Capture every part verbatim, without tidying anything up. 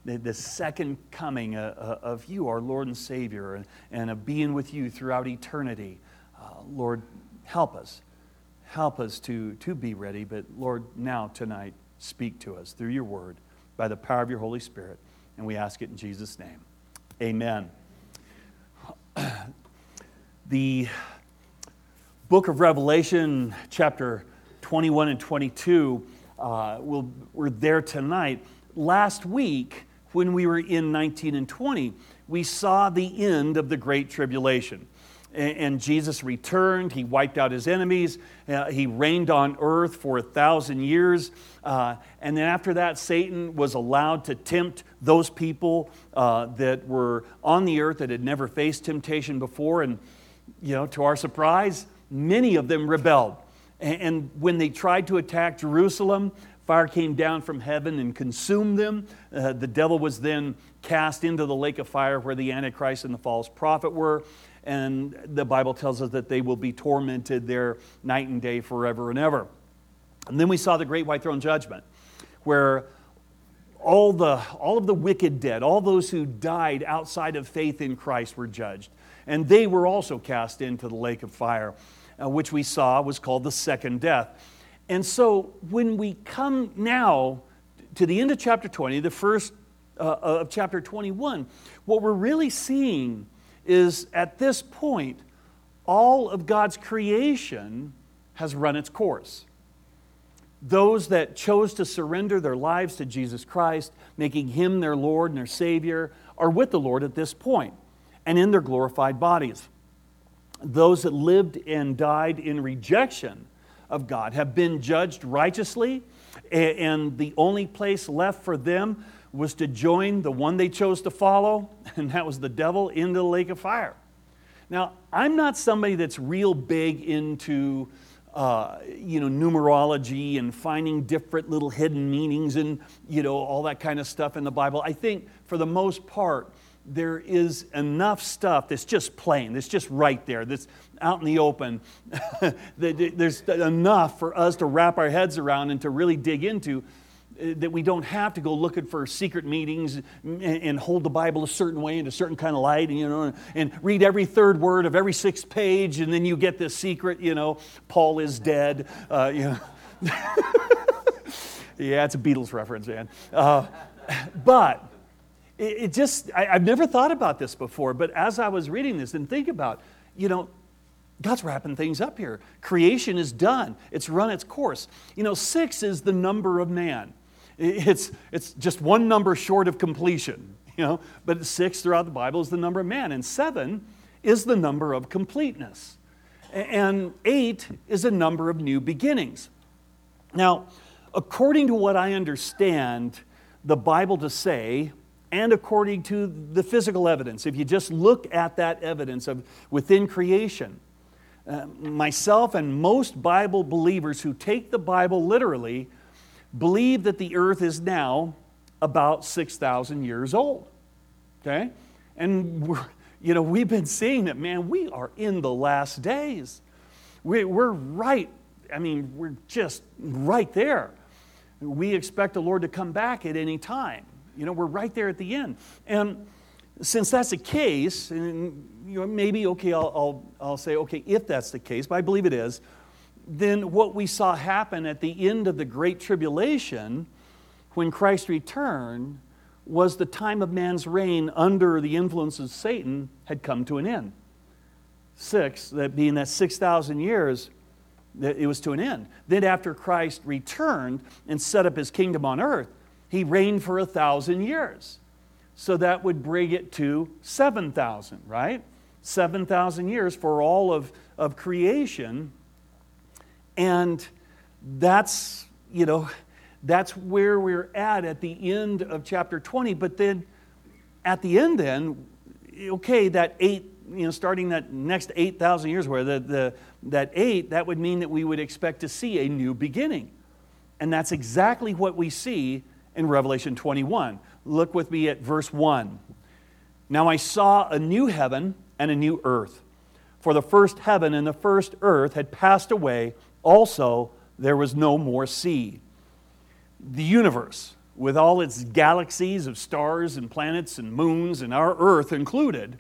the, the second coming uh, uh, of you, our Lord and Savior, and, and of being with you throughout eternity. Uh, Lord, help us. Help us to, to be ready. But Lord, now, tonight, speak to us through your word by the power of your Holy Spirit. And we ask it in Jesus' name. Amen. The book of Revelation, chapter twenty-one and twenty-two, uh, we'll, we're there tonight. Last week, when we were in nineteen and twenty, we saw the end of the Great Tribulation. And, and Jesus returned, He wiped out His enemies, uh, He reigned on earth for a thousand years. Uh, and then after that, Satan was allowed to tempt those people uh, that were on the earth that had never faced temptation before. And, you know, to our surprise, many of them rebelled. And, and when they tried to attack Jerusalem, fire came down from heaven and consumed them. Uh, the devil was then cast into the lake of fire where the Antichrist and the false prophet were. And the Bible tells us that they will be tormented there night and day forever and ever. And then we saw the great white throne judgment, where all the all of the wicked dead, all those who died outside of faith in Christ were judged. And they were also cast into the lake of fire, uh, which we saw was called the second death. And so when we come now to the end of chapter twenty, the first uh, of chapter twenty-one, what we're really seeing is at this point, all of God's creation has run its course. Those that chose to surrender their lives to Jesus Christ, making Him their Lord and their Savior, are with the Lord at this point and in their glorified bodies. Those that lived and died in rejection of God have been judged righteously, and the only place left for them was to join the one they chose to follow, and that was the devil, into the lake of fire. Now, I'm not somebody that's real big into uh, you know, numerology and finding different little hidden meanings and, you know, all that kind of stuff in the Bible. I think for the most part, there is enough stuff that's just plain, that's just right there, that's out in the open. There's enough for us to wrap our heads around and to really dig into, that we don't have to go looking for secret meetings and hold the Bible a certain way in a certain kind of light, and, you know, and read every third word of every sixth page, and then you get this secret, you know, Paul is dead. Uh, you know. Yeah, it's a Beatles reference, man. Uh, but it, it just, I, I've never thought about this before, but as I was reading this and think about, you know, God's wrapping things up here. Creation is done. It's run its course. You know, six is the number of man. It's, it's just one number short of completion, you know, but six throughout the Bible is the number of man, and seven is the number of completeness, and eight is a number of new beginnings. Now, according to what I understand the Bible to say, and according to the physical evidence, if you just look at that evidence of within creation, uh, myself and most Bible believers who take the Bible literally believe that the earth is now about six thousand years old, okay? And, we're, you know, we've been seeing that, man, we are in the last days. We, we're right, I mean, we're just right there. We expect the Lord to come back at any time. You know, we're right there at the end. And since that's the case, and you know, maybe, okay, I'll, I'll, I'll say, okay, if that's the case, but I believe it is, then what we saw happen at the end of the Great Tribulation, when Christ returned, was the time of man's reign under the influence of Satan had come to an end. Six, that being that six thousand years, that it was to an end. Then after Christ returned and set up His kingdom on earth, He reigned for a thousand years. So that would bring it to seven thousand, right? seven thousand years for all of, of creation. And that's, you know, that's where we're at at the end of chapter twenty. But then at the end then, okay, that eight, you know, starting that next eight thousand years, where the, the that eight, that would mean that we would expect to see a new beginning. And that's exactly what we see in Revelation twenty-one. Look with me at verse one. Now I saw a new heaven and a new earth. For the first heaven and the first earth had passed away. Also, there was no more sea. The universe with all its galaxies of stars and planets and moons and our earth included,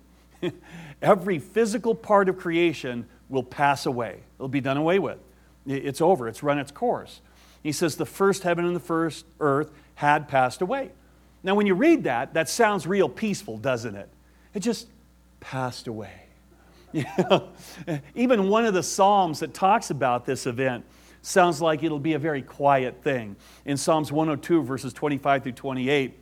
every physical part of creation will pass away. It'll be done away with. It's over. It's run its course. He says the first heaven and the first earth had passed away. Now, when you read that, that sounds real peaceful, doesn't it? It just passed away. You know, even one of the Psalms that talks about this event sounds like it'll be a very quiet thing. In Psalms one oh two, verses twenty-five through twenty-eight,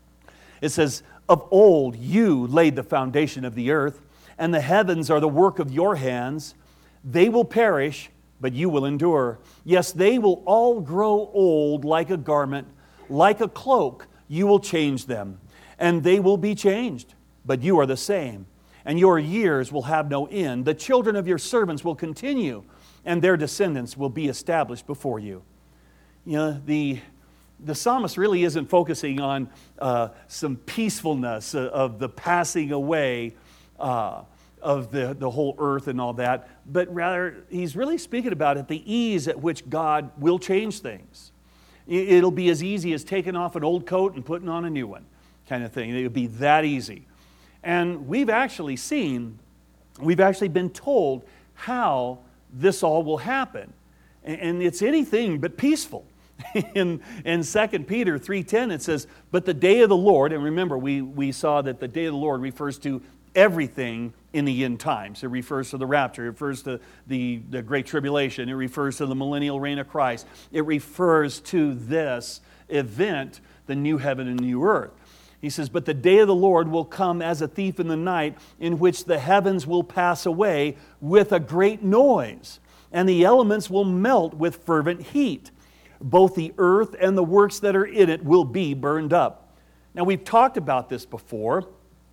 it says, "Of old you laid the foundation of the earth, and the heavens are the work of your hands. They will perish, but you will endure. Yes, they will all grow old like a garment, like a cloak. You will change them, and they will be changed. But you are the same, and your years will have no end. The children of your servants will continue, and their descendants will be established before you." You know, the, the psalmist really isn't focusing on uh, some peacefulness of the passing away uh, of the, the whole earth and all that, but rather he's really speaking about it, the ease at which God will change things. It'll be as easy as taking off an old coat and putting on a new one, kind of thing. It'll be that easy. And we've actually seen, we've actually been told how this all will happen. And it's anything but peaceful. In, in Second Peter three ten it says, "But the day of the Lord," and remember we, we saw that the day of the Lord refers to everything in the end times. It refers to the rapture. It refers to the, the Great Tribulation. It refers to the millennial reign of Christ. It refers to this event, the new heaven and new earth. He says, "But the day of the Lord will come as a thief in the night, in which the heavens will pass away with a great noise, and the elements will melt with fervent heat. Both the earth and the works that are in it will be burned up." Now, we've talked about this before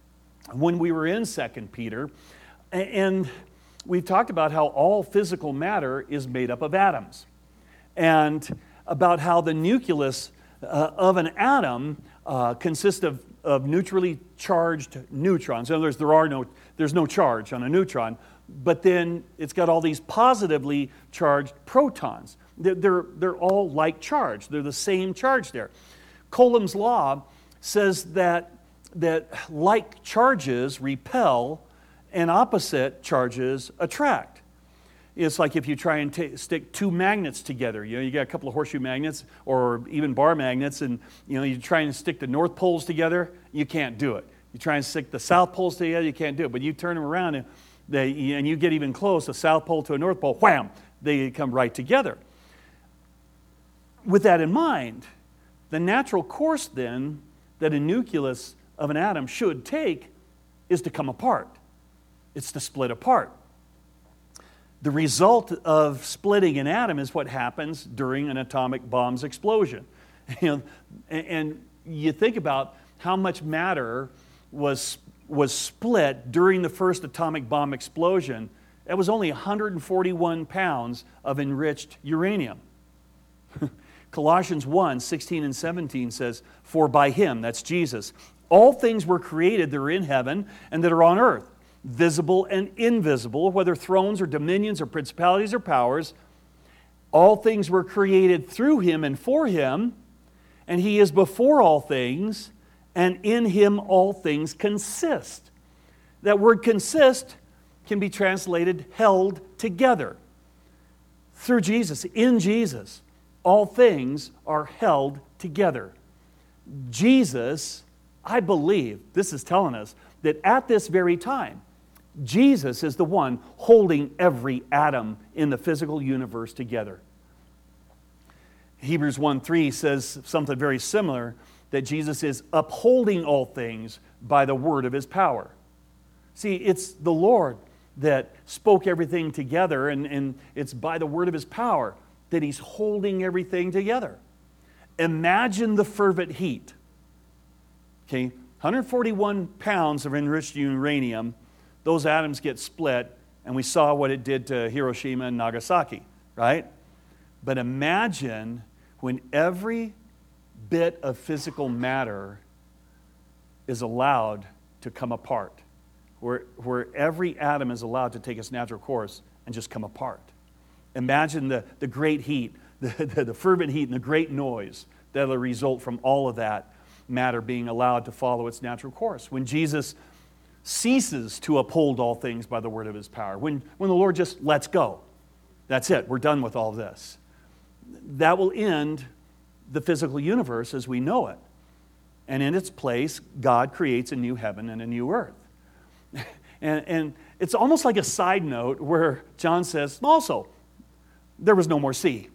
when we were in Second Peter, and we've talked about how all physical matter is made up of atoms, and about how the nucleus uh, of an atom uh, consists of, of neutrally charged neutrons. In other words, there are no, there's no charge on a neutron, but then it's got all these positively charged protons. They're, they're, they're all like charge. They're the same charge there. Coulomb's law says that, that like charges repel and opposite charges attract. It's like if you try and t- stick two magnets together. You know, you got a couple of horseshoe magnets or even bar magnets, and you know, you try and stick the north poles together, you can't do it. You try and stick the south poles together, you can't do it. But you turn them around and, they, and you get even close, a south pole to a north pole, wham, they come right together. With that in mind, the natural course then that a nucleus of an atom should take is to come apart. It's to split apart. The result of splitting an atom is what happens during an atomic bomb's explosion. You know, and you think about how much matter was, was split during the first atomic bomb explosion. That was only one hundred forty-one pounds of enriched uranium. Colossians one, sixteen and seventeen says, "For by him," that's Jesus, "all things were created that are in heaven and that are on earth, visible and invisible, whether thrones or dominions or principalities or powers. All things were created through him and for him, and he is before all things, and in him all things consist." That word consist can be translated held together. Through Jesus, in Jesus, all things are held together. Jesus, I believe, this is telling us that at this very time, Jesus is the one holding every atom in the physical universe together. Hebrews one three says something very similar, that Jesus is upholding all things by the word of his power. See, it's the Lord that spoke everything together, and, and it's by the word of his power that he's holding everything together. Imagine the fervent heat. Okay, one hundred forty-one pounds of enriched uranium, those atoms get split, and we saw what it did to Hiroshima and Nagasaki, right? But imagine when every bit of physical matter is allowed to come apart, where, where every atom is allowed to take its natural course and just come apart. Imagine the, the great heat, the, the, the fervent heat and the great noise that will result from all of that matter being allowed to follow its natural course. When Jesus ceases to uphold all things by the word of his power, when, when the Lord just lets go, that's it, we're done with all this. That will end the physical universe as we know it. And in its place, God creates a new heaven and a new earth. and, and it's almost like a side note where John says, also, there was no more sea.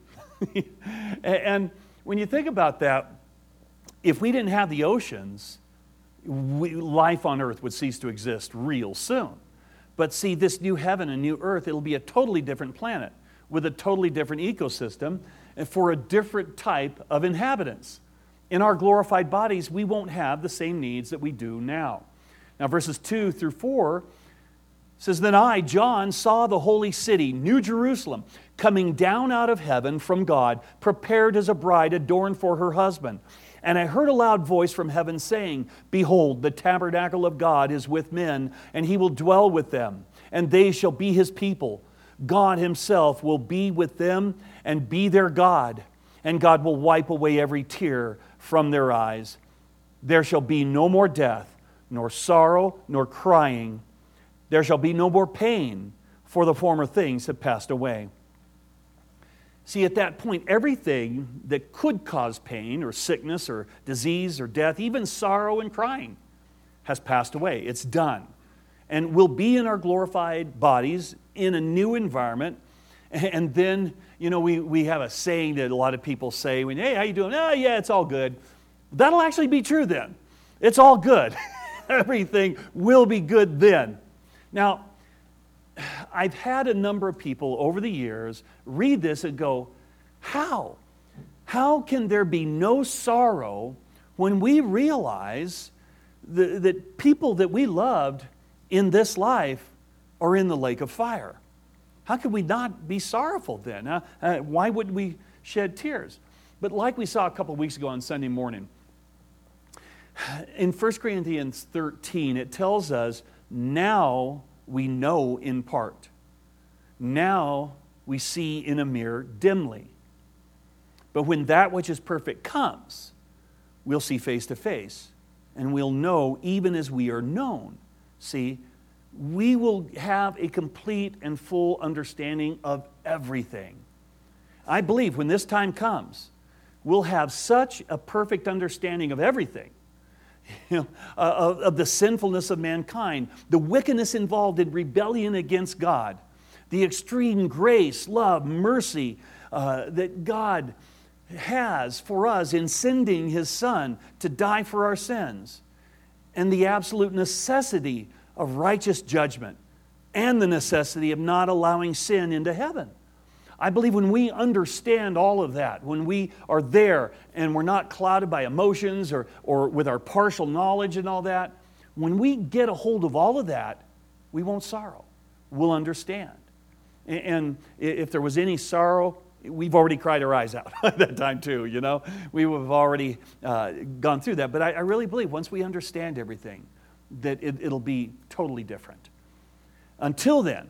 And when you think about that, if we didn't have the oceans, we, life on earth would cease to exist real soon. But see, this new heaven and new earth, it'll be a totally different planet with a totally different ecosystem and for a different type of inhabitants. In our glorified bodies, we won't have the same needs that we do now. Now, verses two through four says, Then I, John, saw the holy city, New Jerusalem, coming down out of heaven from God, prepared as a bride adorned for her husband. And I heard a loud voice from heaven saying, Behold, the tabernacle of God is with men, and he will dwell with them, and they shall be his people. God himself will be with them and be their God, and God will wipe away every tear from their eyes. There shall be no more death, nor sorrow, nor crying. There shall be no more pain, for the former things have passed away. See, at that point, everything that could cause pain or sickness or disease or death, even sorrow and crying, has passed away. It's done. And we'll be in our glorified bodies in a new environment. And then, you know, we, we have a saying that a lot of people say, when, hey, how you doing? Oh, yeah, it's all good. That'll actually be true then. It's all good. Everything will be good then. Now, I've had a number of people over the years read this and go, how? How can there be no sorrow when we realize that, that people that we loved in this life are in the lake of fire? How could we not be sorrowful then? Uh, uh, why wouldn't we shed tears? But like we saw a couple of weeks ago on Sunday morning, in First Corinthians thirteen, it tells us, now we know in part. Now we see in a mirror dimly. But when that which is perfect comes, we'll see face to face, and we'll know even as we are known. See, we will have a complete and full understanding of everything. I believe when this time comes, we'll have such a perfect understanding of everything. You know, uh, of, of the sinfulness of mankind, the wickedness involved in rebellion against God, the extreme grace, love, mercy uh, that God has for us in sending His Son to die for our sins, and the absolute necessity of righteous judgment and the necessity of not allowing sin into heaven. I believe when we understand all of that, when we are there and we're not clouded by emotions or, or with our partial knowledge and all that, when we get a hold of all of that, we won't sorrow. We'll understand. And, and if there was any sorrow, we've already cried our eyes out at that time too, you know. We would have already uh, gone through that. But I, I really believe once we understand everything, that it, it'll be totally different. Until then,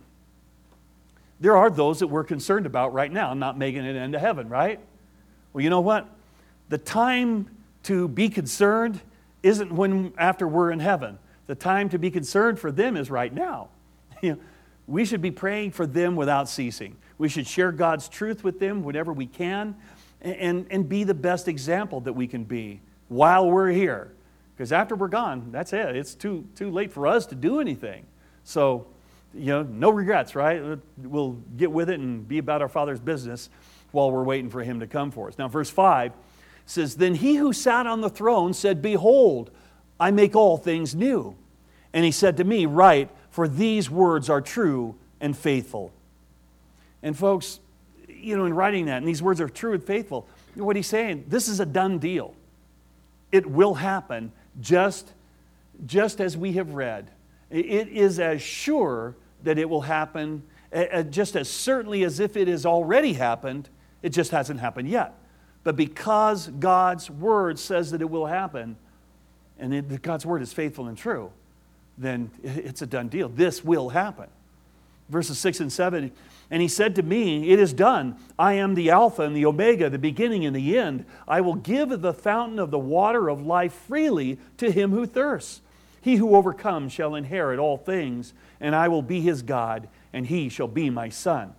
there are those that we're concerned about right now not making it into heaven, right? Well, you know what? The time to be concerned isn't when after we're in heaven. The time to be concerned for them is right now. You know, we should be praying for them without ceasing. We should share God's truth with them whenever we can and, and be the best example that we can be while we're here. Because after we're gone, that's it. It's too, too late for us to do anything. So, you know, no regrets, right? We'll get with it and be about our Father's business while we're waiting for Him to come for us. Now, verse five says, Then He who sat on the throne said, Behold, I make all things new. And He said to me, Write, for these words are true and faithful. And folks, you know, in writing that, and these words are true and faithful, what He's saying, this is a done deal. It will happen just, just as we have read. It is as sure that it will happen, just as certainly as if it has already happened. It just hasn't happened yet. But because God's Word says that it will happen, and it, God's Word is faithful and true, then it's a done deal. This will happen. verses six and seven. And he said to me, it is done. I am the Alpha and the Omega, the beginning and the end. I will give the fountain of the water of life freely to him who thirsts. He who overcomes shall inherit all things, and I will be his God, and he shall be my son.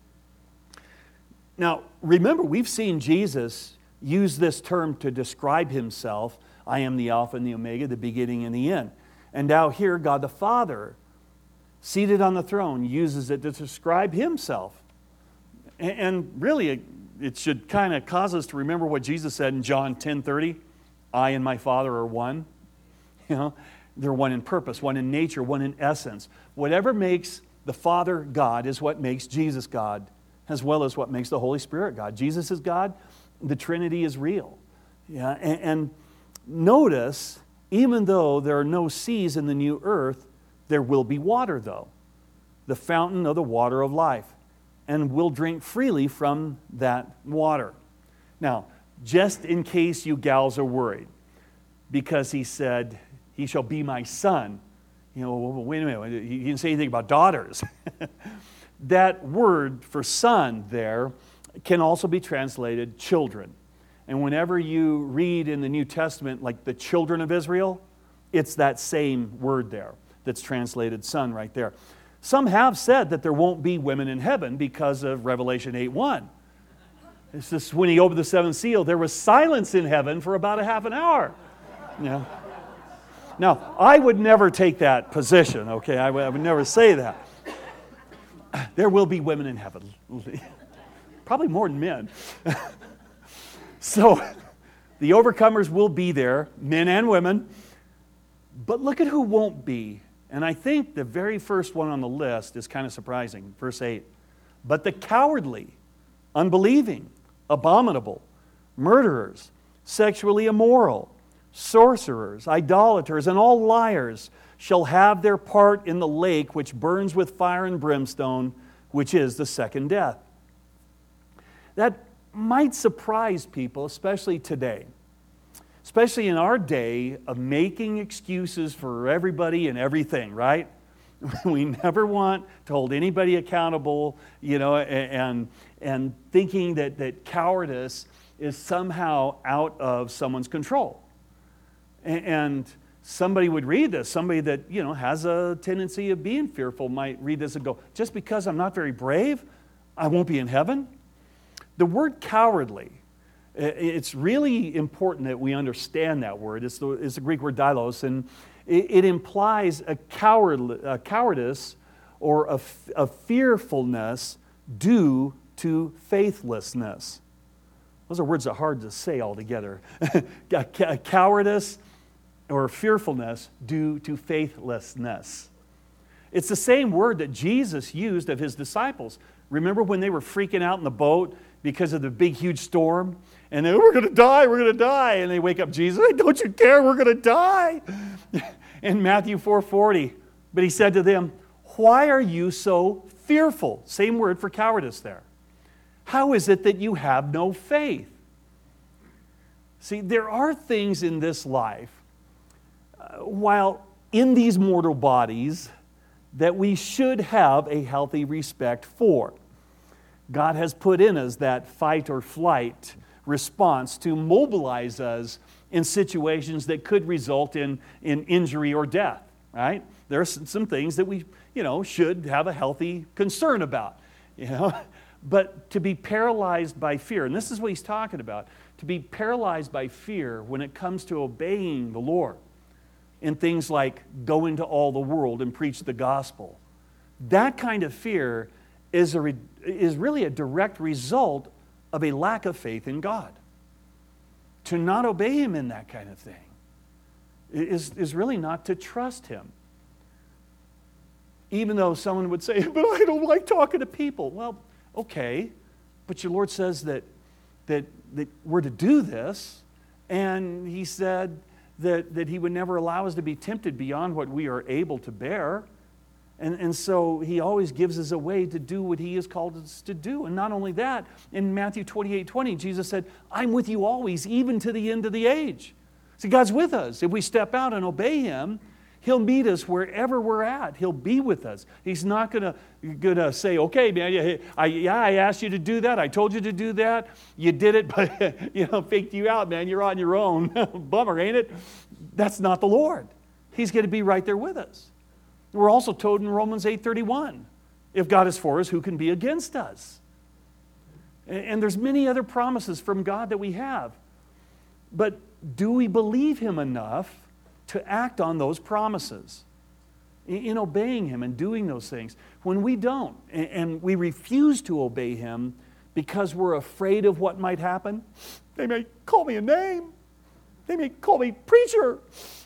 Now, remember, we've seen Jesus use this term to describe himself. I am the Alpha and the Omega, the beginning and the end. And now here, God the Father, seated on the throne, uses it to describe himself. And really, it, it should kind of cause us to remember what Jesus said in John ten thirty. I and my Father are one. You know, they're one in purpose, one in nature, one in essence. Whatever makes the Father God is what makes Jesus God, as well as what makes the Holy Spirit God. Jesus is God. The Trinity is real. Yeah, and, and notice, even though there are no seas in the new earth, there will be water, though, the fountain of the water of life, and we'll drink freely from that water. Now, just in case you gals are worried, because he said, he shall be my son. You know, wait a minute, he didn't say anything about daughters. That word for son there can also be translated children. And whenever you read in the New Testament, like the children of Israel, it's that same word there that's translated son right there. Some have said that there won't be women in heaven because of Revelation eight one. It's just when he opened the seventh seal, there was silence in heaven for about a half an hour. Yeah. Now, I would never take that position, okay? I would, I would never say that. There will be women in heaven. Probably more than men. So, the overcomers will be there, men and women. But look at who won't be. And I think the very first one on the list is kind of surprising. Verse eight. But the cowardly, unbelieving, abominable, murderers, sexually immoral, sorcerers, idolaters, and all liars shall have their part in the lake which burns with fire and brimstone, which is the second death. That might surprise people, especially today. Especially in our day of making excuses for everybody and everything, right? We never want to hold anybody accountable, you know, and, and thinking that, that cowardice is somehow out of someone's control. And somebody would read this, somebody that, you know, has a tendency of being fearful might read this and go, just because I'm not very brave, I won't be in heaven? The word cowardly, it's really important that we understand that word. It's the, it's the Greek word dailos, and it, it implies a, coward, a cowardice or a, a fearfulness due to faithlessness. Those are words that are hard to say altogether. a, a cowardice or fearfulness due to faithlessness. It's the same word that Jesus used of his disciples. Remember when they were freaking out in the boat because of the big, huge storm? And they, we're going to die, we're going to die. And they wake up Jesus, hey, don't you care, we're going to die. In Matthew four forty, but he said to them, why are you so fearful? Same word for cowardice there. How is it that you have no faith? See, there are things in this life, uh, while in these mortal bodies, that we should have a healthy respect for. God has put in us that fight or flight response to mobilize us in situations that could result in, in injury or death, right? There are some things that we, you know, should have a healthy concern about, you know. But to be paralyzed by fear, and this is what he's talking about, to be paralyzed by fear when it comes to obeying the Lord in things like go into all the world and preach the gospel, that kind of fear is, a, is really a direct result of a lack of faith in God. To not obey Him in that kind of thing is, is really not to trust Him. Even though someone would say, but I don't like talking to people. Well, okay, but your Lord says that, that, that we're to do this, and He said that, that He would never allow us to be tempted beyond what we are able to bear. And, and so He always gives us a way to do what He has called us to do. And not only that, in Matthew twenty-eight twenty, Jesus said, I'm with you always, even to the end of the age. See, God's with us. If we step out and obey Him, He'll meet us wherever we're at. He'll be with us. He's not going to gonna say, okay, man, yeah I, yeah, I asked you to do that. I told you to do that. You did it, but you know, faked you out, man. You're on your own. Bummer, ain't it? That's not the Lord. He's going to be right there with us. We're also told in Romans eight thirty-one, if God is for us, who can be against us? And there's many other promises from God that we have. But do we believe Him enough to act on those promises? In obeying Him and doing those things. When we don't, and we refuse to obey Him because we're afraid of what might happen, they may call me a name. They may call me preacher.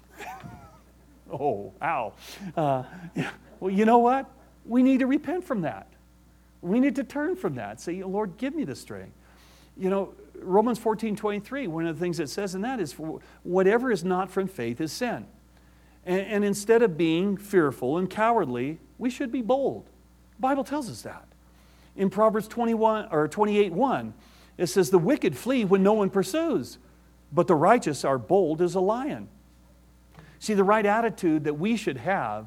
Oh, ow. Uh, well, you know what? We need to repent from that. We need to turn from that. Say, Lord, give me the strength. You know, Romans fourteen twenty-three, one of the things it says in that is, whatever is not from faith is sin. And, and instead of being fearful and cowardly, we should be bold. The Bible tells us that. In Proverbs twenty-one or twenty-eight one, it says, the wicked flee when no one pursues, but the righteous are bold as a lion. See, the right attitude that we should have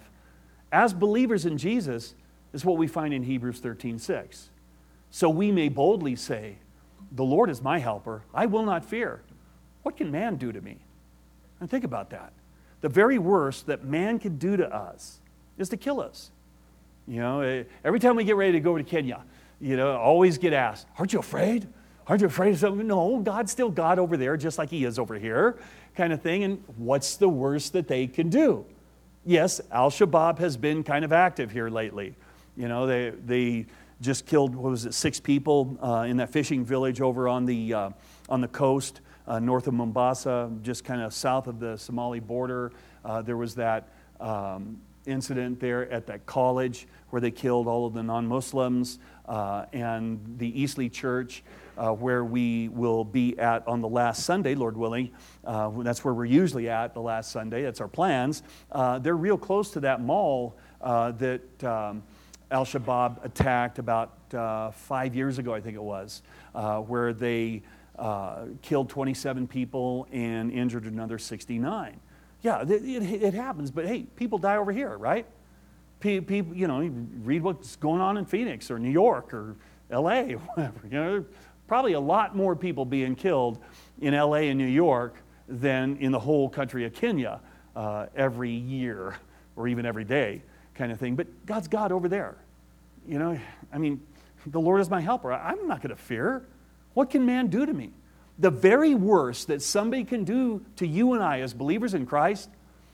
as believers in Jesus is what we find in Hebrews thirteen six. So we may boldly say, the Lord is my helper. I will not fear. What can man do to me? And think about that. The very worst that man can do to us is to kill us. You know, every time we get ready to go to Kenya, you know, always get asked, aren't you afraid? Aren't you afraid of something? No, God's still God over there, just like He is over here, kind of thing. And what's the worst that they can do? Yes, Al-Shabaab has been kind of active here lately. You know, they they just killed, what was it, six people uh, in that fishing village over on the uh, on the coast uh, north of Mombasa, just kind of south of the Somali border. Uh, there was that um, incident there at that college where they killed all of the non-Muslims, uh, and the Eastleigh Church, uh, where we will be at on the last Sunday, Lord willing. Uh, that's where we're usually at the last Sunday. That's our plans. Uh, they're real close to that mall uh, that Um, Al-Shabaab attacked about uh, five years ago, I think it was, uh, where they uh, killed twenty-seven people and injured another sixty-nine. Yeah, it, it, it happens, but hey, people die over here, right? People, you know, you read what's going on in Phoenix or New York or L A or whatever. You know, there are probably a lot more people being killed in L A and New York than in the whole country of Kenya uh, every year or even every day, kind of thing. But God's God over there. You know, I mean, the Lord is my helper. I'm not going to fear. What can man do to me? The very worst that somebody can do to you and I as believers in Christ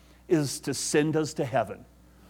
is to send us to heaven.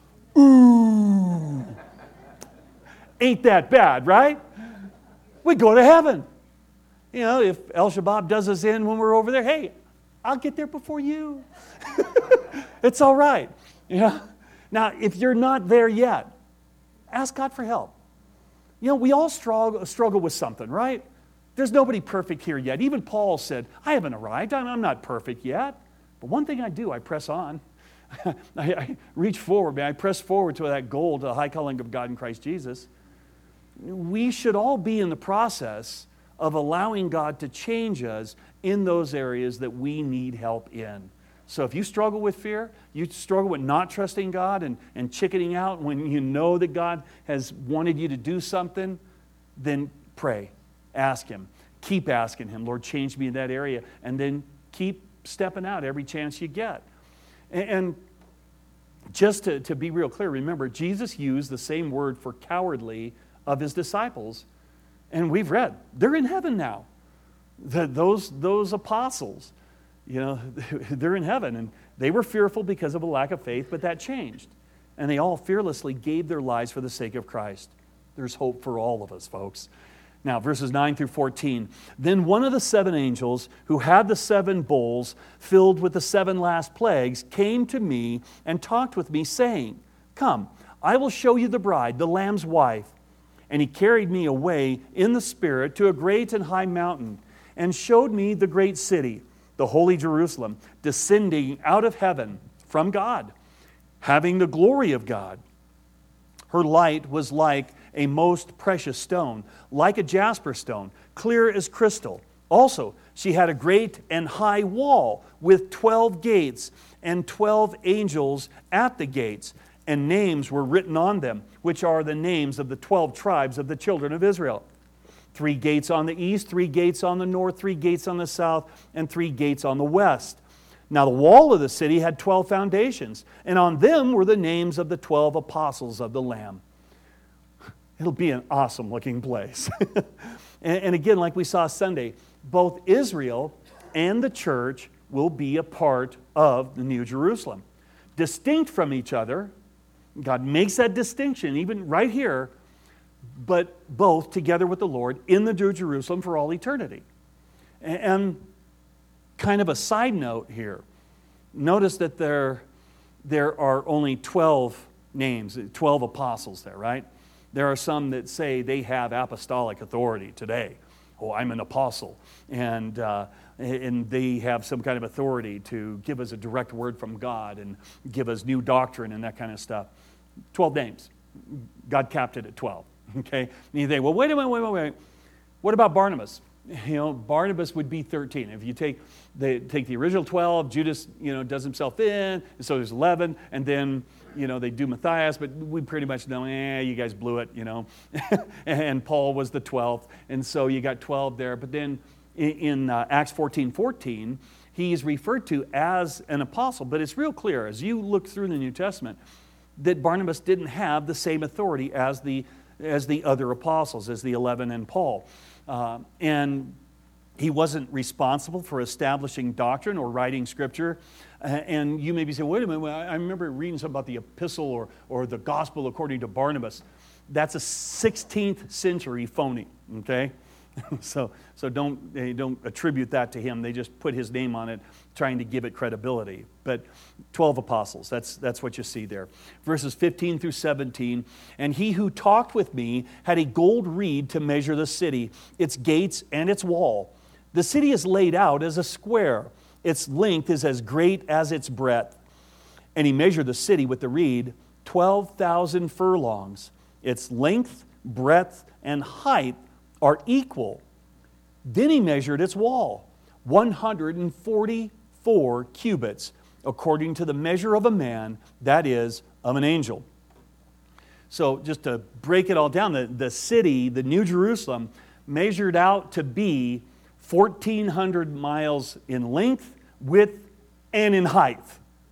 Ooh. Ain't that bad, right? We go to heaven. You know, if Al-Shabaab does us in when we're over there, hey, I'll get there before you. It's all right. You know? Now, if you're not there yet, ask God for help. You know, we all struggle, struggle with something, right? There's nobody perfect here yet. Even Paul said, I haven't arrived. I'm, I'm not perfect yet. But one thing I do, I press on. I, I reach forward, man. I press forward to that goal, to the high calling of God in Christ Jesus. We should all be in the process of allowing God to change us in those areas that we need help in. So if you struggle with fear, you struggle with not trusting God and, and chickening out when you know that God has wanted you to do something, then pray. Ask Him. Keep asking Him, Lord, change me in that area. And then keep stepping out every chance you get. And, and just to, to be real clear, remember, Jesus used the same word for cowardly of His disciples. And we've read, they're in heaven now. The, those, those apostles. You know, they're in heaven, and they were fearful because of a lack of faith, but that changed. And they all fearlessly gave their lives for the sake of Christ. There's hope for all of us, folks. Now, verses nine through fourteen. Then one of the seven angels who had the seven bowls filled with the seven last plagues came to me and talked with me, saying, Come, I will show you the bride, the Lamb's wife. And he carried me away in the Spirit to a great and high mountain, and showed me the great city, the holy Jerusalem, descending out of heaven from God, having the glory of God. Her light was like a most precious stone, like a jasper stone, clear as crystal. Also, She had a great and high wall with twelve gates and twelve angels at the gates, and names were written on them, which are the names of the twelve tribes of the children of Israel. Three gates on the east, three gates on the north, three gates on the south, and three gates on the west. Now the wall of the city had twelve foundations, and on them were the names of the twelve apostles of the Lamb. It'll be an awesome looking place. and, and again, like we saw Sunday, both Israel and the church will be a part of the New Jerusalem. Distinct from each other, God makes that distinction even right here, but both together with the Lord in the New Jerusalem for all eternity. And kind of a side note here, notice that there, there are only twelve names, twelve apostles there, right? There are some that say they have apostolic authority today. Oh, I'm an apostle. And, uh, and they have some kind of authority to give us a direct word from God and give us new doctrine and that kind of stuff. twelve names. God capped it at twelve. Okay? And you think, well, wait a minute, wait a minute, wait. What about Barnabas? You know, Barnabas would be thirteen. If you take the, take the original twelve, Judas, you know, does himself in, and so there's eleven, and then, you know, they do Matthias, but we pretty much know, eh, you guys blew it, you know. And Paul was the twelfth, and so you got twelve there. But then in, in uh, Acts fourteen fourteen, he's referred to as an apostle, but it's real clear as you look through the New Testament that Barnabas didn't have the same authority as the as the other apostles, as the eleven and Paul. Uh, and he wasn't responsible for establishing doctrine or writing Scripture. Uh, and you may be saying, wait a minute, well, I remember reading something about the epistle or, or the gospel according to Barnabas. That's a sixteenth century phony, okay? so so don't, they don't attribute that to him. They just put his name on it, trying to give it credibility. But twelve apostles, that's, that's what you see there. Verses fifteen through seventeen, and he who talked with me had a gold reed to measure the city, its gates and its wall. The city is laid out as a square. Its length is as great as its breadth. And he measured the city with the reed, twelve thousand furlongs. Its length, breadth, and height are equal. Then he measured its wall, one hundred forty-four cubits, according to the measure of a man, that is, of an angel. So just to break it all down, the, the city, the New Jerusalem, measured out to be fourteen hundred miles in length, width, and in height.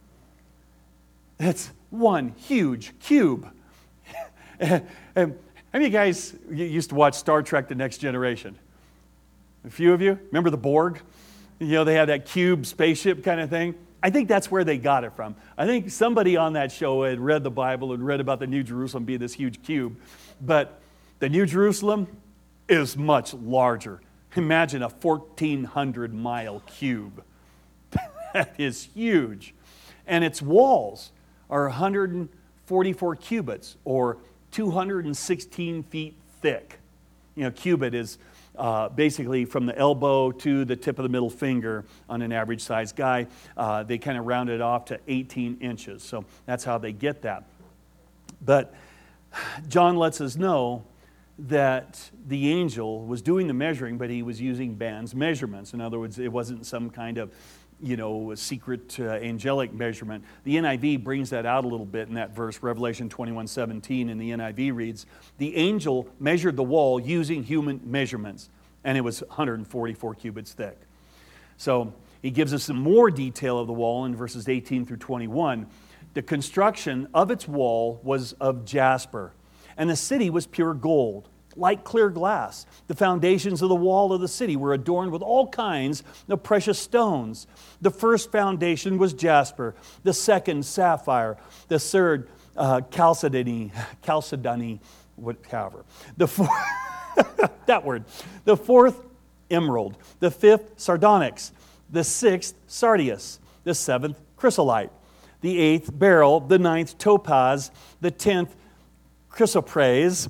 That's one huge cube. and, and how many guys used to watch Star Trek: The Next Generation? A few of you? Remember the Borg? You know, they had that cube spaceship kind of thing. I think that's where they got it from. I think somebody on that show had read the Bible and read about the New Jerusalem being this huge cube. But the New Jerusalem is much larger. Imagine a fourteen hundred mile cube. That is huge. And its walls are one hundred forty-four cubits, or two hundred sixteen feet thick. You know, cubit is uh, basically from the elbow to the tip of the middle finger on an average sized guy. Uh, they kind of round it off to eighteen inches. So that's how they get that. But John lets us know that the angel was doing the measuring, but he was using man's measurements. In other words, it wasn't some kind of, you know, secret uh, angelic measurement. The N I V brings that out a little bit in that verse, Revelation twenty-one seventeen, and the N I V reads, the angel measured the wall using human measurements, and it was one hundred forty-four cubits thick. So he gives us some more detail of the wall in verses eighteen through twenty-one. The construction of its wall was of jasper, and the city was pure gold, like clear glass. The foundations of the wall of the city were adorned with all kinds of precious stones. The first foundation was jasper, the second sapphire, the third uh, chalcedony, chalcedony, whatever. The fourth, that word. The fourth, emerald. The fifth, sardonyx. The sixth, sardius. The seventh, chrysolite. The eighth, beryl. The ninth, topaz. The tenth, chrysoprase.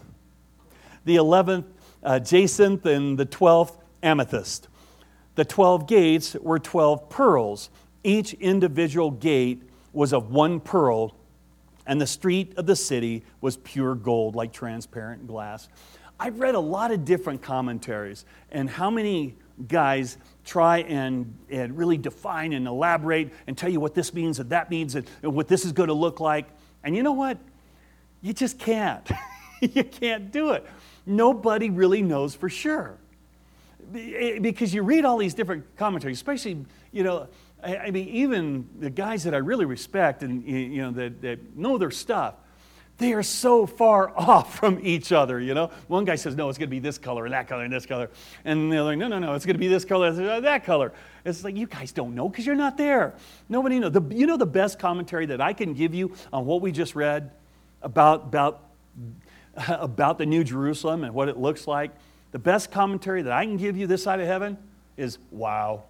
The eleventh, uh, jacinth, and the twelfth, amethyst. The twelve gates were twelve pearls. Each individual gate was of one pearl, and the street of the city was pure gold, like transparent glass. I've read a lot of different commentaries, and how many guys try and, and really define and elaborate and tell you what this means and that means and, and what this is going to look like. And you know what? You just can't. You can't do it. Nobody really knows for sure. Because you read all these different commentaries, especially, you know, I, I mean, even the guys that I really respect and, you know, that, that know their stuff, they are so far off from each other, you know. One guy says, no, it's going to be this color and that color and this color. And the other, no, no, no, it's going to be this color and that color. It's like, you guys don't know because you're not there. Nobody knows. The, you know the best commentary that I can give you on what we just read about, about, about the New Jerusalem and what it looks like? The best commentary that I can give you this side of heaven is, wow.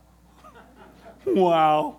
Wow.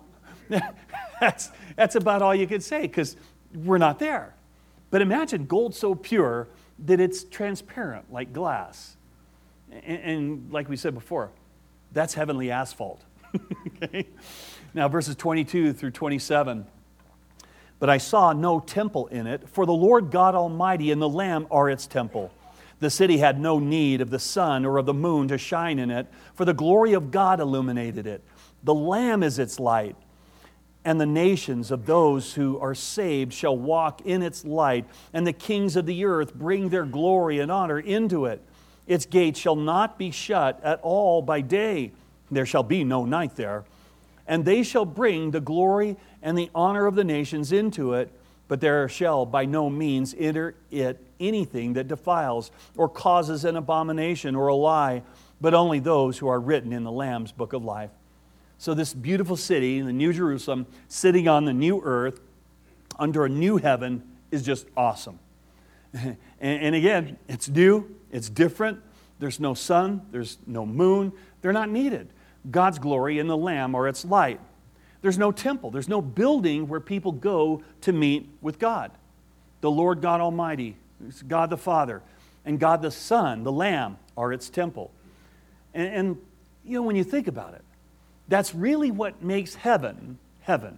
That's, that's about all you could say because we're not there. But imagine gold so pure that it's transparent like glass. And, and like we said before, that's heavenly asphalt. Okay? Now verses twenty-two through twenty-seven. But I saw no temple in it, for the Lord God Almighty and the Lamb are its temple. The city had no need of the sun or of the moon to shine in it, for the glory of God illuminated it. The Lamb is its light, and the nations of those who are saved shall walk in its light, and the kings of the earth bring their glory and honor into it. Its gates shall not be shut at all by day. There shall be no night there. And they shall bring the glory and the honor of the nations into it, but there shall by no means enter it anything that defiles or causes an abomination or a lie, but only those who are written in the Lamb's book of life. So this beautiful city, the New Jerusalem, sitting on the new earth, under a new heaven, is just awesome. and, and again, it's new, it's different. There's no sun, there's no moon. They're not needed. God's glory and the Lamb are its light. There's no temple. There's no building where people go to meet with God. The Lord God Almighty, God the Father, and God the Son, the Lamb, are its temple. And, and you know, when you think about it, that's really what makes heaven, heaven,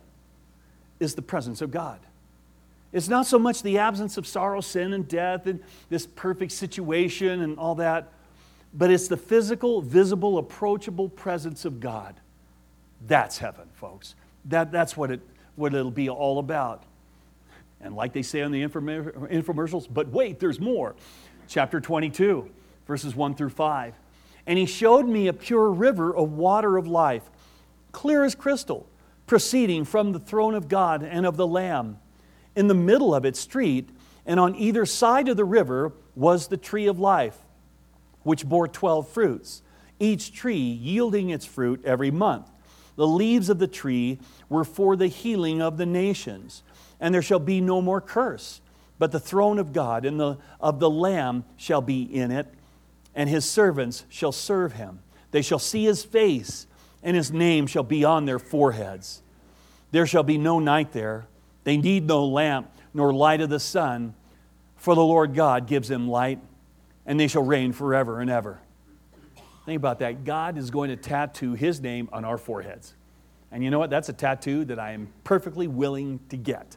is the presence of God. It's not so much the absence of sorrow, sin, and death, and this perfect situation and all that, but it's the physical, visible, approachable presence of God. That's heaven, folks. That, that's what, it, what it'll be all about. And like they say on the infomercials, but wait, there's more. Chapter twenty-two, verses one through five. And he showed me a pure river of water of life, clear as crystal, proceeding from the throne of God and of the Lamb. In the middle of its street, and on either side of the river, was the tree of life, which bore twelve fruits, each tree yielding its fruit every month. The leaves of the tree were for the healing of the nations. And there shall be no more curse, but the throne of God and the, of the Lamb shall be in it, and his servants shall serve him. They shall see his face, and his name shall be on their foreheads. There shall be no night there. They need no lamp, nor light of the sun, for the Lord God gives them light, and they shall reign forever and ever. Think about that. God is going to tattoo his name on our foreheads. And you know what? That's a tattoo that I am perfectly willing to get.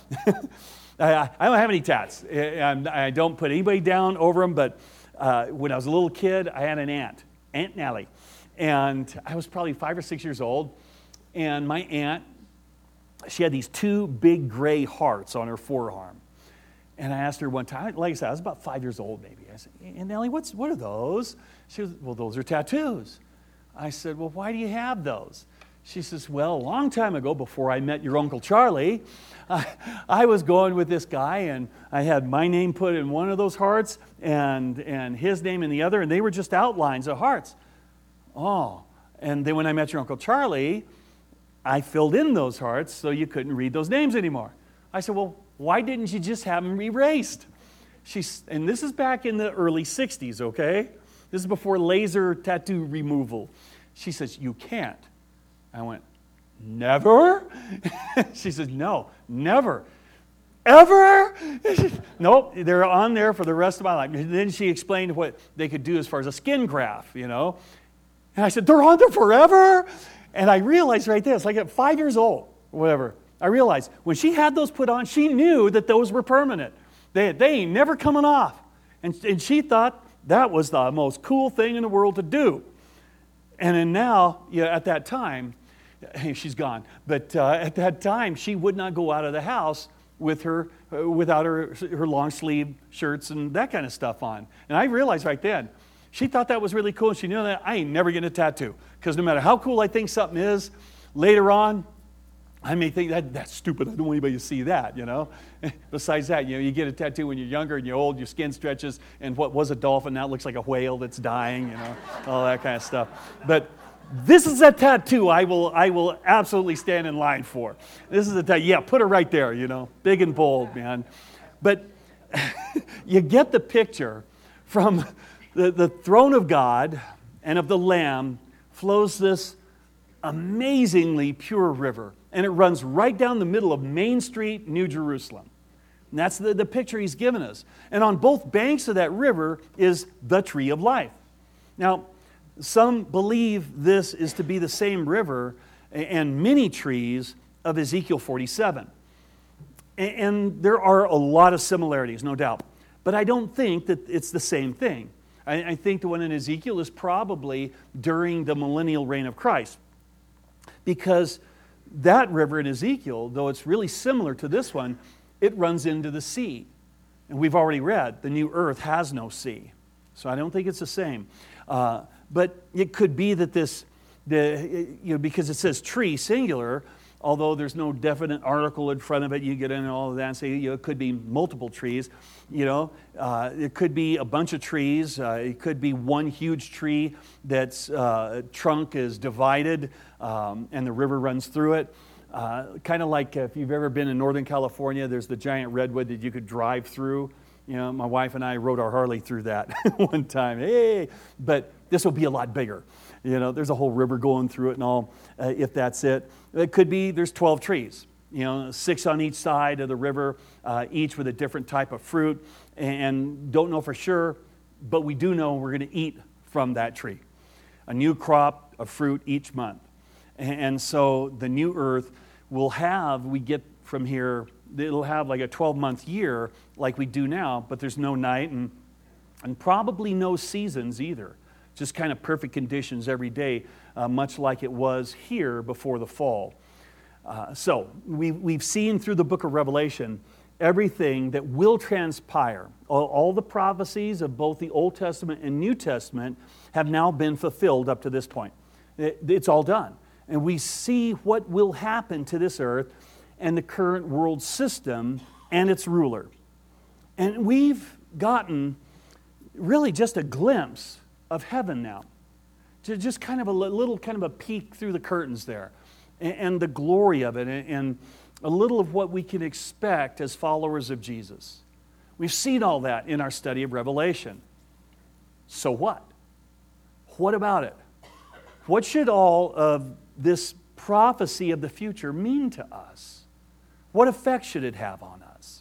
I, I don't have any tats. I, I don't put anybody down over them, but uh, when I was a little kid, I had an aunt, Aunt Nellie. And I was probably five or six years old. And my aunt, she had these two big gray hearts on her forearm. And I asked her one time, like I said, I was about five years old maybe. I said, Aunt Nellie, what's, what are those? She was, well, those are tattoos. I said, well, why do you have those? She says, well, a long time ago, before I met your Uncle Charlie, I, I was going with this guy, and I had my name put in one of those hearts and, and his name in the other, and they were just outlines of hearts. Oh, and then when I met your Uncle Charlie, I filled in those hearts so you couldn't read those names anymore. I said, well, why didn't you just have them erased? She's, and this is back in the early sixties, okay? This is before laser tattoo removal. She says, you can't. I went, never? She says, no, never. Ever? Nope, they're on there for the rest of my life. And then she explained what they could do as far as a skin graft, you know. And I said, they're on there forever? And I realized right there, it's like at five years old, or whatever, I realized when she had those put on, she knew that those were permanent. They, they ain't never coming off. And, and she thought That was the most cool thing in the world to do. And then now, yeah, at that time, hey, she's gone, but uh, at that time, she would not go out of the house with her, uh, without her, her long sleeve shirts and that kind of stuff on. And I realized right then, she thought that was really cool. And she knew that I ain't never getting a tattoo. Because no matter how cool I think something is, later on, I may think that that's stupid. I don't want anybody to see that, you know. Besides that, you know, you get a tattoo when you're younger and you're old, your skin stretches, and what was a dolphin now looks like a whale that's dying, you know, all that kind of stuff. But this is a tattoo I will I will absolutely stand in line for. This is a tattoo. Yeah, put her right there, you know, big and bold, man. But you get the picture. From the, the throne of God and of the Lamb flows this amazingly pure river. And it runs right down the middle of Main Street, New Jerusalem. And that's the, the picture he's given us. And on both banks of that river is the tree of life. Now, some believe this is to be the same river and many trees of Ezekiel forty-seven. And there are a lot of similarities, no doubt. But I don't think that it's the same thing. I, I think the one in Ezekiel is probably during the millennial reign of Christ. Because that river in Ezekiel, though it's really similar to this one, it runs into the sea. And we've already read, the new earth has no sea. So I don't think it's the same. Uh, but it could be that this, the, you know, because it says tree, singular, although there's no definite article in front of it, you get into all of that and say, you know, it could be multiple trees. You know, uh, it could be a bunch of trees. Uh, it could be one huge tree that's uh, trunk is divided um, and the river runs through it. Uh, kind of like if you've ever been in Northern California, there's the giant redwood that you could drive through. You know, my wife and I rode our Harley through that one time. Hey, but this will be a lot bigger. You know, there's a whole river going through it and all, uh, if that's it. It could be there's twelve trees, you know, six on each side of the river, uh, each with a different type of fruit. And don't know for sure, but we do know we're going to eat from that tree. A new crop of fruit each month. And so the new earth will have, we get from here, it'll have like a twelve-month year like we do now, but there's no night and, and probably no seasons either. Just kind of perfect conditions every day, uh, much like it was here before the fall. Uh, so we, we've seen through the book of Revelation everything that will transpire. All, all the prophecies of both the Old Testament and New Testament have now been fulfilled up to this point. It, it's all done. And we see what will happen to this earth and the current world system and its ruler. And we've gotten really just a glimpse of heaven now. Just kind of a little kind of a peek through the curtains there. And the glory of it and a little of what we can expect as followers of Jesus. We've seen all that in our study of Revelation. So what? What about it? What should all of this prophecy of the future mean to us? What effect should it have on us?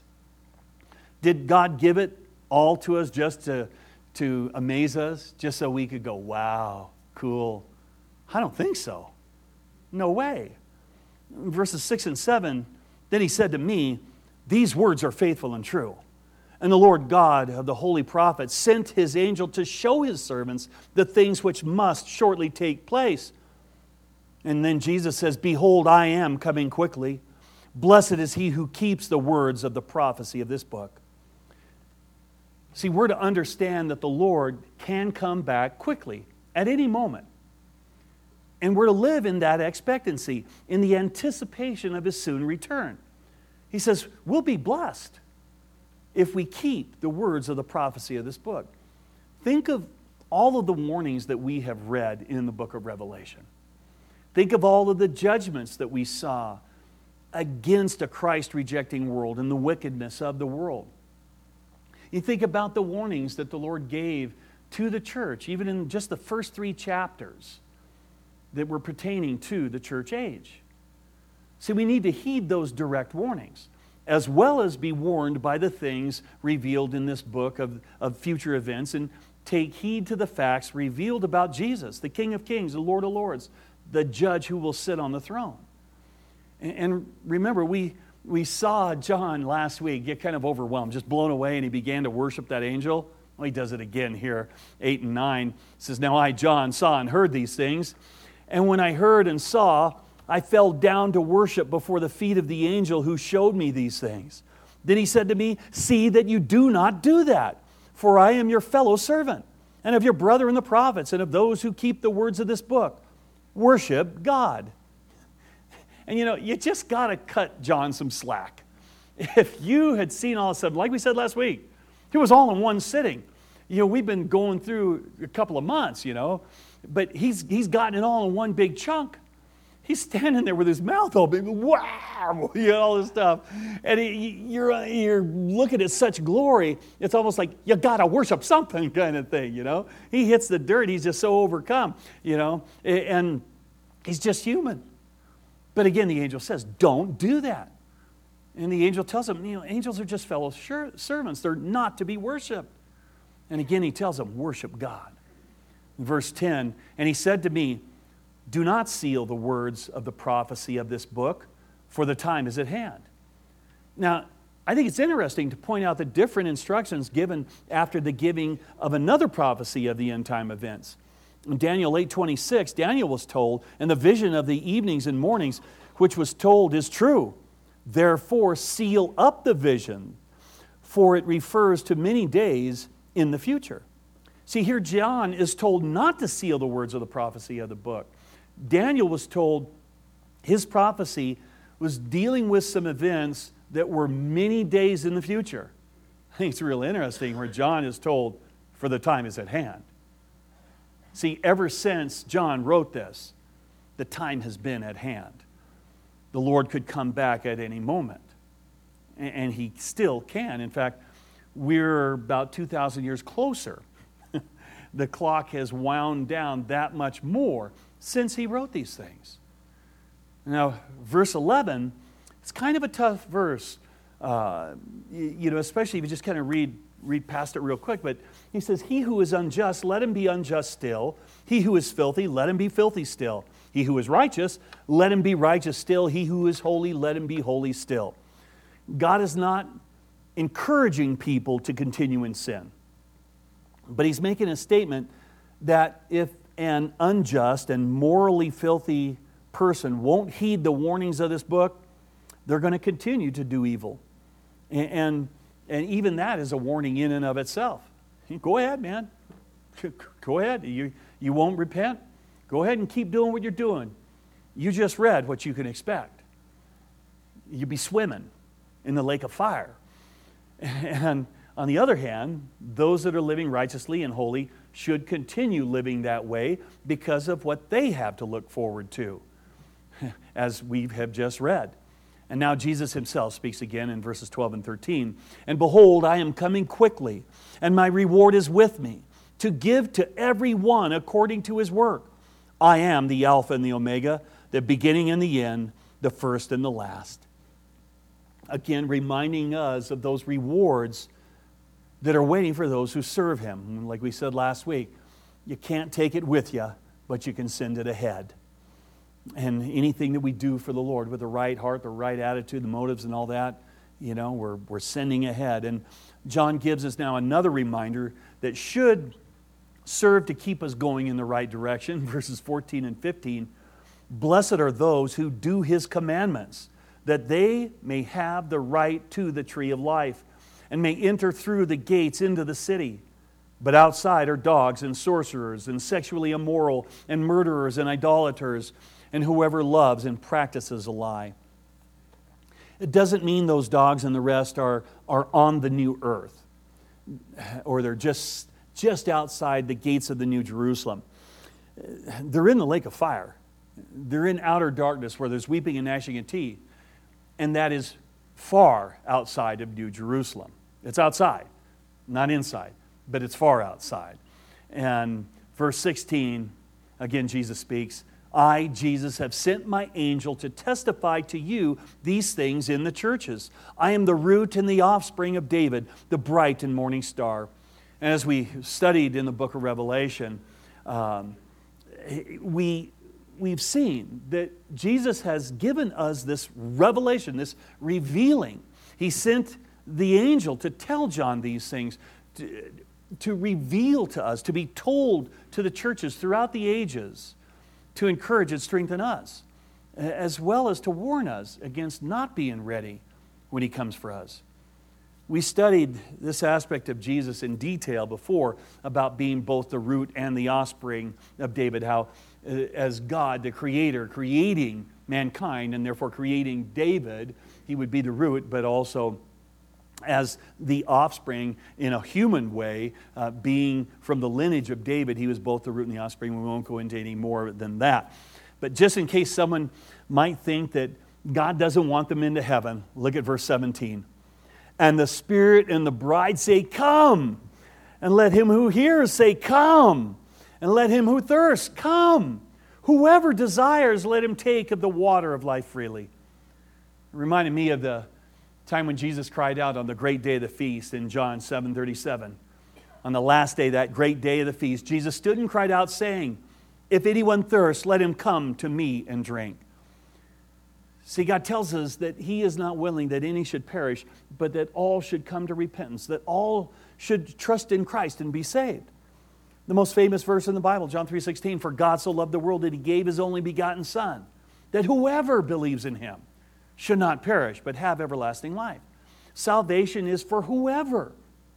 Did God give it all to us just to, to amaze us, just so we could go, wow, cool? I don't think so. No way. Verses six and seven, then he said to me, these words are faithful and true. And the Lord God of the holy prophets sent his angel to show his servants the things which must shortly take place. And then Jesus says, behold, I am coming quickly. Blessed is he who keeps the words of the prophecy of this book. See, we're to understand that the Lord can come back quickly at any moment. And we're to live in that expectancy, in the anticipation of his soon return. He says, we'll be blessed if we keep the words of the prophecy of this book. Think of all of the warnings that we have read in the book of Revelation. Think of all of the judgments that we saw against a Christ-rejecting world and the wickedness of the world. You think about the warnings that the Lord gave to the church, even in just the first three chapters that were pertaining to the church age. See, we need to heed those direct warnings, as well as be warned by the things revealed in this book of, of future events, and take heed to the facts revealed about Jesus, the King of Kings, the Lord of Lords, the judge who will sit on the throne. And, and remember, we, we saw John last week get kind of overwhelmed, just blown away, and he began to worship that angel. Well, he does it again here, eight and nine. It says, "Now I, John, saw and heard these things. And when I heard and saw, I fell down to worship before the feet of the angel who showed me these things. Then he said to me, 'See that you do not do that, for I am your fellow servant, and of your brethren the prophets, and of those who keep the words of this book. Worship God.'" And you know, you just got to cut John some slack. If you had seen all of a sudden, like we said last week, it was all in one sitting. You know, we've been going through a couple of months, you know, but he's he's gotten it all in one big chunk. He's standing there with his mouth open, wow, you know, all this stuff. And he, you're, you're looking at such glory, it's almost like you got to worship something kind of thing, you know. He hits the dirt, he's just so overcome, you know, and he's just human. But again, the angel says, don't do that. And the angel tells him, you know, angels are just fellow servants. They're not to be worshiped. And again, he tells him, worship God. In verse ten, "And he said to me, 'Do not seal the words of the prophecy of this book, for the time is at hand.'" Now, I think it's interesting to point out the different instructions given after the giving of another prophecy of the end time events. In Daniel eight twenty-six, Daniel was told, "And the vision of the evenings and mornings which was told is true. Therefore seal up the vision, for it refers to many days in the future." See, here John is told not to seal the words of the prophecy of the book. Daniel was told his prophecy was dealing with some events that were many days in the future. I think it's real interesting where John is told, "For the time is at hand." See, ever since John wrote this, the time has been at hand. The Lord could come back at any moment, and He still can. In fact, we're about two thousand years closer. The clock has wound down that much more since He wrote these things. Now, verse eleven, it's kind of a tough verse, uh, you, you know, especially if you just kind of read read past it real quick. But he says, "He who is unjust, let him be unjust still. He who is filthy, let him be filthy still. He who is righteous, let him be righteous still. He who is holy, let him be holy still." God is not encouraging people to continue in sin, but He's making a statement that if an unjust and morally filthy person won't heed the warnings of this book, they're going to continue to do evil. And, and, and even that is a warning in and of itself. Go ahead, man. Go ahead. You, you won't repent? Go ahead and keep doing what you're doing. You just read what you can expect. You'll be swimming in the lake of fire. And on the other hand, those that are living righteously and holy should continue living that way because of what they have to look forward to, as we have just read. And now Jesus Himself speaks again in verses twelve and thirteen. "And behold, I am coming quickly, and my reward is with me, to give to every one according to his work. I am the Alpha and the Omega, the beginning and the end, the first and the last." Again, reminding us of those rewards that are waiting for those who serve Him. Like we said last week, you can't take it with you, but you can send it ahead. And anything that we do for the Lord with the right heart, the right attitude, the motives and all that, you know, we're, we're sending ahead. And John gives us now another reminder that should serve to keep us going in the right direction. Verses fourteen and fifteen, "Blessed are those who do His commandments, that they may have the right to the tree of life, and may enter through the gates into the city. But outside are dogs and sorcerers and sexually immoral and murderers and idolaters and whoever loves and practices a lie." It doesn't mean those dogs and the rest are, are on the new earth, or they're just, just outside the gates of the New Jerusalem. They're in the lake of fire. They're in outer darkness where there's weeping and gnashing of teeth. And that is far outside of New Jerusalem. It's outside, not inside, but it's far outside. And verse sixteen, again Jesus speaks, "I, Jesus, have sent my angel to testify to you these things in the churches. I am the root and the offspring of David, the bright and morning star." And as we studied in the book of Revelation, um, we, we've seen that Jesus has given us this revelation, this revealing. He sent the angel to tell John these things, to reveal to us, to be told to the churches throughout the ages, to encourage and strengthen us, as well as to warn us against not being ready when He comes for us. We studied this aspect of Jesus in detail before about being both the root and the offspring of David, how uh, as God, the Creator, creating mankind and therefore creating David, He would be the root, but also as the offspring in a human way, uh, being from the lineage of David, He was both the root and the offspring. We won't go into any more than that. But just in case someone might think that God doesn't want them into heaven, look at verse seventeen. And the Spirit and the bride say, "Come." And let him who hears say, "Come." And let him who thirsts, come. Whoever desires, let him take of the water of life freely. It reminded me of the time when Jesus cried out on the great day of the feast in John seven thirty-seven. On the last day, that great day of the feast, Jesus stood and cried out, saying, "If anyone thirsts, let him come to me and drink." See, God tells us that He is not willing that any should perish, but that all should come to repentance, that all should trust in Christ and be saved. The most famous verse in the Bible, John three sixteen, "For God so loved the world that He gave His only begotten Son, that whoever believes in Him should not perish, but have everlasting life." Salvation is for whoever.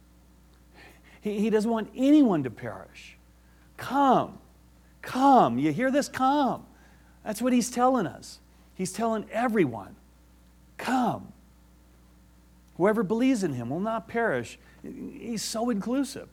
He, he doesn't want anyone to perish. Come. Come. You hear this? Come. That's what He's telling us. He's telling everyone, come. Whoever believes in Him will not perish. He's so inclusive.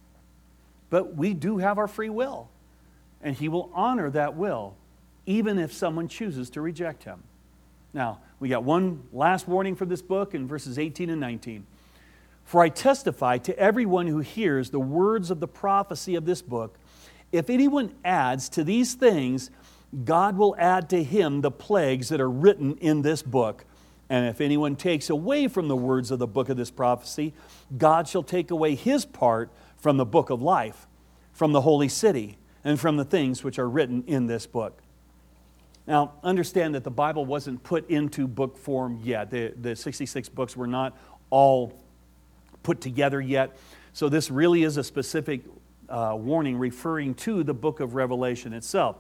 But we do have our free will, and He will honor that will, even if someone chooses to reject Him. Now, we got one last warning from this book in verses eighteen and nineteen. "For I testify to everyone who hears the words of the prophecy of this book, if anyone adds to these things, God will add to him the plagues that are written in this book. And if anyone takes away from the words of the book of this prophecy, God shall take away his part from the book of life, from the holy city, and from the things which are written in this book." Now, understand that the Bible wasn't put into book form yet. The, the sixty-six books were not all put together yet. So this really is a specific uh, warning referring to the book of Revelation itself.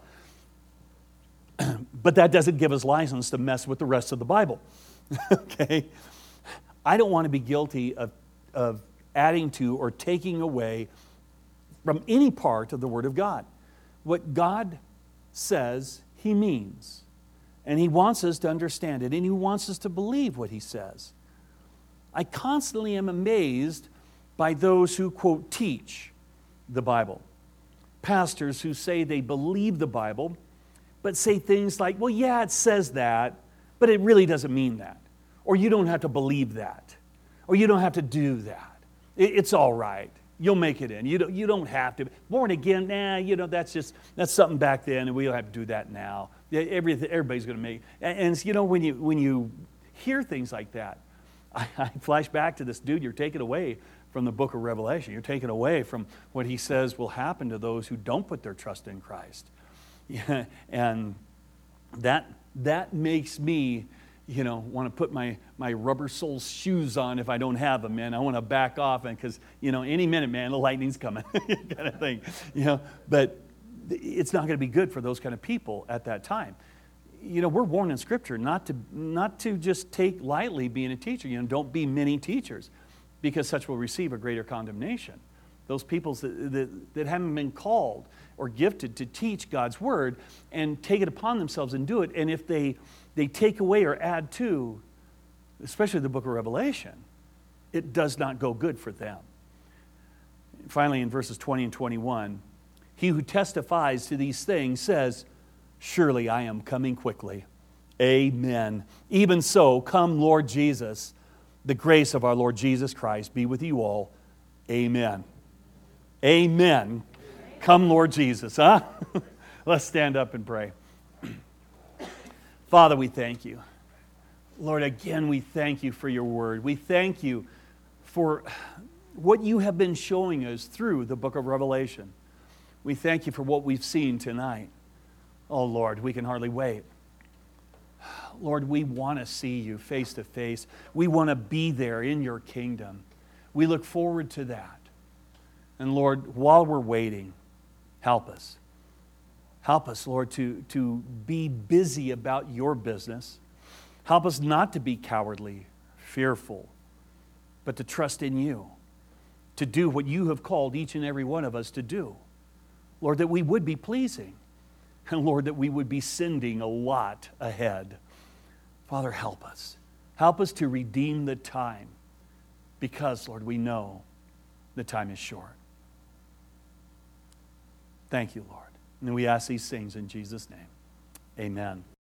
But that doesn't give us license to mess with the rest of the Bible. Okay? I don't want to be guilty of, of adding to or taking away from any part of the Word of God. What God says, He means. And He wants us to understand it, and He wants us to believe what He says. I constantly am amazed by those who, quote, teach the Bible. Pastors who say they believe the Bible, but say things like, well, yeah, it says that, but it really doesn't mean that. Or you don't have to believe that. Or you don't have to do that. It's all right. You'll make it in. You don't, you don't have to. Born again, nah, you know, that's just, that's something back then, and we don't have to do that now. Everything, everybody's going to make, and, and you know, when you, when you hear things like that, I, I flash back to this dude, you're taken away from the book of Revelation. You're taken away from what he says will happen to those who don't put their trust in Christ. Yeah, and that that makes me, you know, want to put my, my rubber sole shoes on if I don't have them, man. I want to back off, and because, you know, any minute, man, the lightning's coming, kind of thing. You know, but it's not going to be good for those kind of people at that time. You know, we're warned in Scripture not to not to just take lightly being a teacher. You know, don't be many teachers, because such will receive a greater condemnation. Those people that, that, that haven't been called or gifted to teach God's Word and take it upon themselves and do it. And if they, they take away or add to, especially the book of Revelation, it does not go good for them. Finally, in verses twenty and twenty-one, "He who testifies to these things says, surely I am coming quickly. Amen. Even so, come Lord Jesus. The grace of our Lord Jesus Christ be with you all. Amen." Amen. Come, Lord Jesus, huh? Let's stand up and pray. Father, we thank you. Lord, again, we thank you for your word. We thank you for what you have been showing us through the book of Revelation. We thank you for what we've seen tonight. Oh, Lord, we can hardly wait. Lord, we want to see you face to face. We want to be there in your kingdom. We look forward to that. And Lord, while we're waiting, help us. Help us, Lord, to, to be busy about your business. Help us not to be cowardly, fearful, but to trust in you, to do what you have called each and every one of us to do. Lord, that we would be pleasing. And Lord, that we would be sending a lot ahead. Father, help us. Help us to redeem the time because, Lord, we know the time is short. Thank you, Lord. And we ask these things in Jesus' name. Amen.